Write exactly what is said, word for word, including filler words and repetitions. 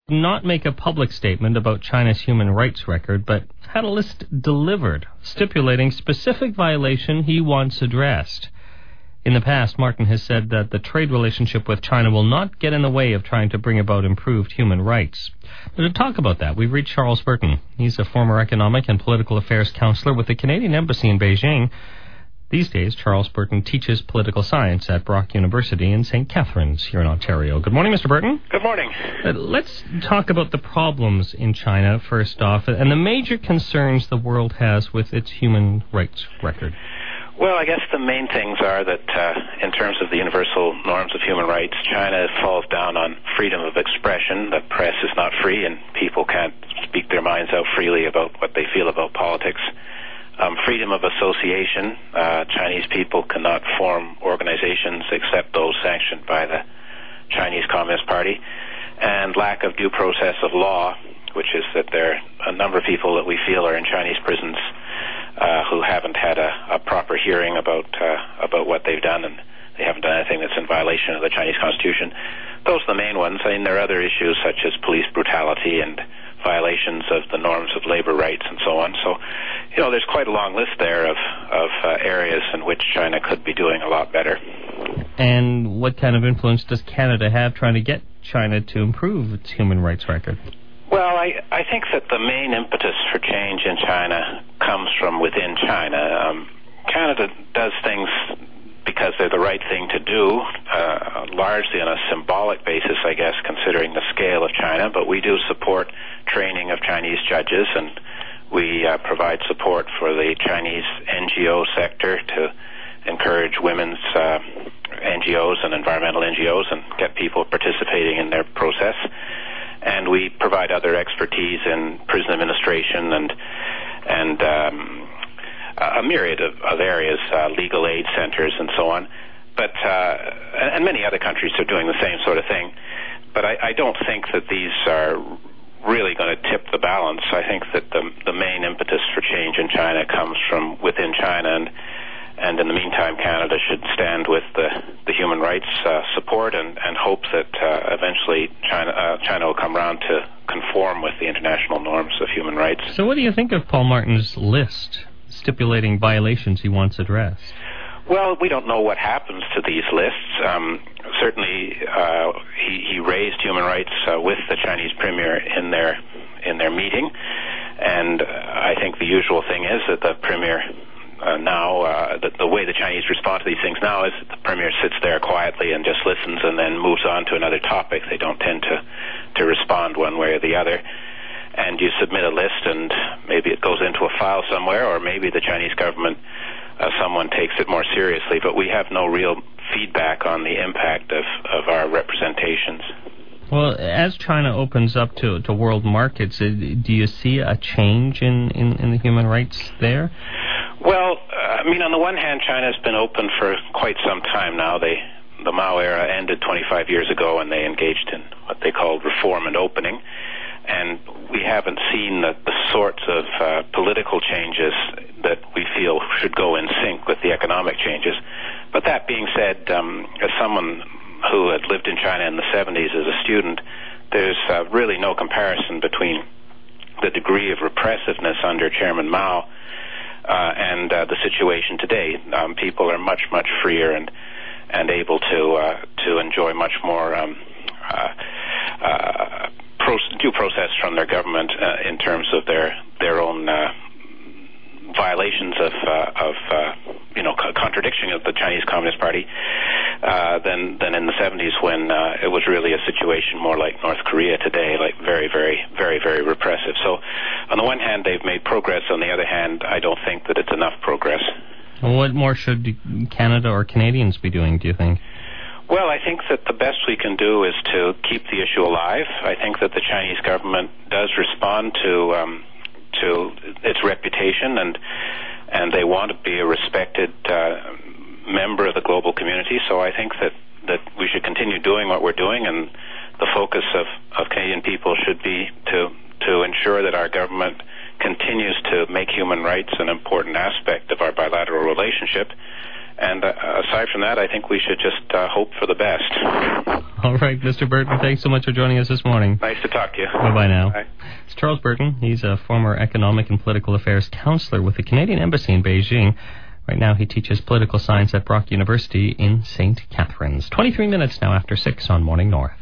not make a public statement about China's human rights record, but had a list delivered stipulating specific violation he wants addressed. In the past, Martin has said that the trade relationship with China will not get in the way of trying to bring about improved human rights. But to talk about that, we've reached Charles Burton. He's a former economic and political affairs counselor with the Canadian Embassy in Beijing. These days, Charles Burton teaches political science at Brock University in Saint Catharines here in Ontario. Good morning, Mister Burton. Good morning. Uh, let's talk about the problems in China, first off, and the major concerns the world has with its human rights record. Well, I guess the main things are that uh, in terms of the universal norms of human rights, China falls down on freedom of expression. The press is not free and people can't speak their minds out freely about what they feel about politics. Um, freedom of association. Uh, Chinese people cannot form organizations except those sanctioned by the Chinese Communist Party. And lack of due process of law, which is that there are a number of people that we feel are in Chinese prisons uh, who haven't had a, a proper hearing about uh, about what they've done, and they haven't done anything that's in violation of the Chinese Constitution. Those are the main ones. I mean, there are other issues such as police brutality and violations of the norms of labor rights and so on. So, you know, there's quite a long list there of, of uh, areas in which China could be doing a lot better. And what kind of influence does Canada have trying to get China to improve its human rights record? Well, I, I think that the main impetus for change in China comes from within China. Um, Canada does things because they're the right thing to do, uh, largely on a symbolic basis, I guess, considering the scale of China. But we do support training of Chinese judges, and we uh, provide support for the Chinese N G O sector to encourage women's uh, N G Os and environmental N G Os and get people participating in their process. And we provide other expertise in prison administration and and um, a myriad of, of areas, uh, legal aid centers and so on. But uh, and many other countries are doing the same sort of thing. But I, I don't think that these are really going to tip the balance. I think that the the main impetus for change in China comes from within China, and and in the meantime, Canada should stand with the, the human rights uh, support and, and hope that uh, eventually China uh, China will come around to conform with the international norms of human rights. So what do you think of Paul Martin's list stipulating violations he wants addressed? Well, we don't know what happens to these lists. Um, certainly, uh, he, he raised human rights uh, with the Chinese premier in their in their meeting, and uh, I think the usual thing is that the premier uh, now uh, the, the way the Chinese respond to these things now is that the premier sits there quietly and just listens and then moves on to another topic. They don't tend to to respond one way or the other. And you submit a list, and maybe it goes into a file somewhere, or maybe the Chinese government, uh, someone takes it more seriously. But we have no real feedback on the impact of, of our representations. Well, as China opens up to, to world markets, do you see a change in, in, in the human rights there? Well, uh, I mean, on the one hand, China's been open for quite some time now. They, the Mao era ended twenty-five years ago, and they engaged in what they called reform and opening. And we haven't seen the, the sorts of uh, political changes that we feel should go in sync with the economic changes. But that being said, um, as someone who had lived in China in the seventies as a student, there's uh, really no comparison between the degree of repressiveness under Chairman Mao uh, and uh, the situation today. Um, people are much, much freer and and able to uh, to enjoy much more um, uh, uh, due process from their government uh, in terms of their their own uh, violations of uh, of uh, you know co- contradiction of the Chinese Communist Party uh, than than in the seventies, when uh, it was really a situation more like North Korea today, like very very very very repressive. So on the one hand, they've made progress. On the other hand, I don't think that it's enough progress. What more should Canada or Canadians be doing, do you think? Well, I think that the best we can do is to keep the issue alive. I think that the Chinese government does respond to um, to its reputation, and and they want to be a respected uh, member of the global community. So I think that, that we should continue doing what we're doing, and the focus of, of Canadian people should be to to ensure that our government continues to make human rights an important aspect of our bilateral relationship. And uh, aside from that, I think we should just uh, hope for the best. All right, Mister Burton, thanks so much for joining us this morning. Nice to talk to you. Bye-bye now. Bye. It's Charles Burton. He's a former economic and political affairs counselor with the Canadian Embassy in Beijing. Right now he teaches political science at Brock University in Saint Catharines. twenty-three minutes now after six on Morning North.